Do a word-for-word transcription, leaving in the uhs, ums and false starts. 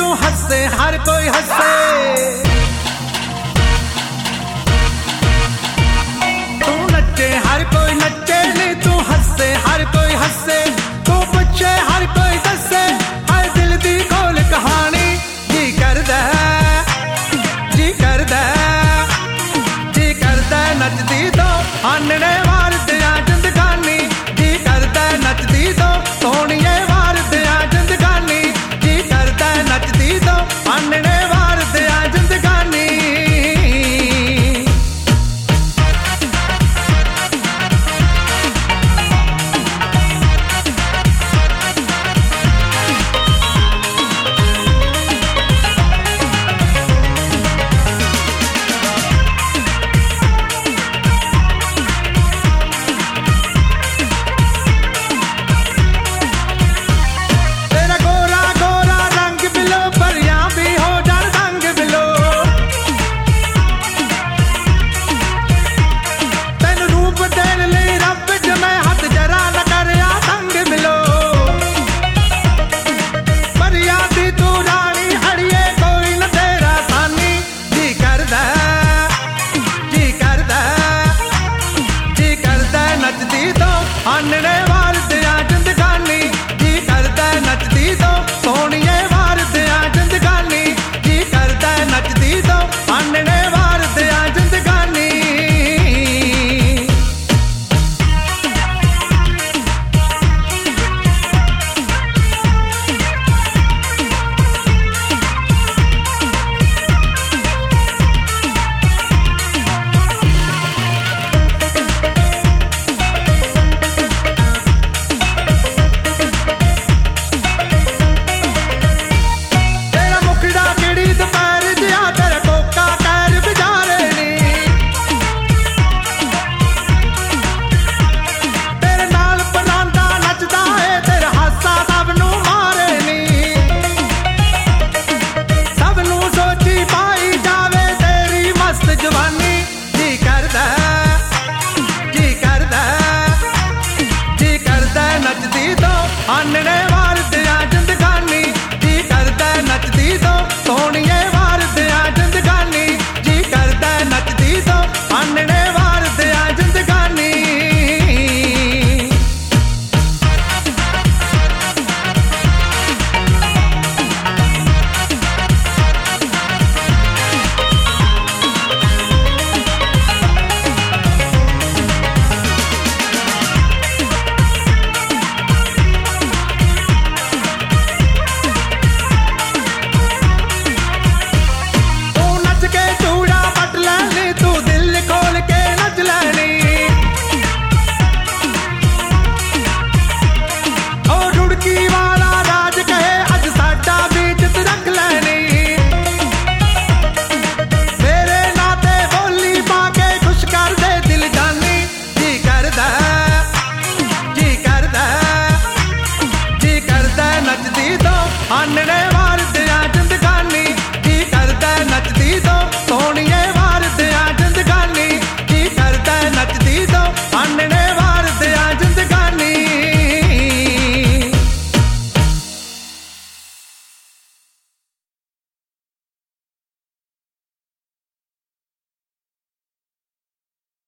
तू हंसे हर कोई हंसे, तू नचे हर कोई नचे नी, तू हंसे हर कोई हंसे, तू पूछे हर कोई दसे, हर दिल दी खोल कहानी। जी करदा जी करदा जी करदा नचदी तो आनने वार दियां जिंदगानी। जी करदा नचदी तो सोहणिए वार दियां जिंदगानी। जी करदा नचदी तो आनने वार दियां जिंदगानी। आनने वार दियां जिंदगानी। जी करदा नचदी तो सोहणिए वार दियां जिंदगानी। जी करदा नचदी तो आनने वार दियां जिंदगानी। आनने वार दियां जिंदगानी। जी करदा नचदी तो सोहणिए वार दियां जिंदगानी। जी करदा नचदी तो आनने वार दियां जिंदगानी। नचदी तो आनने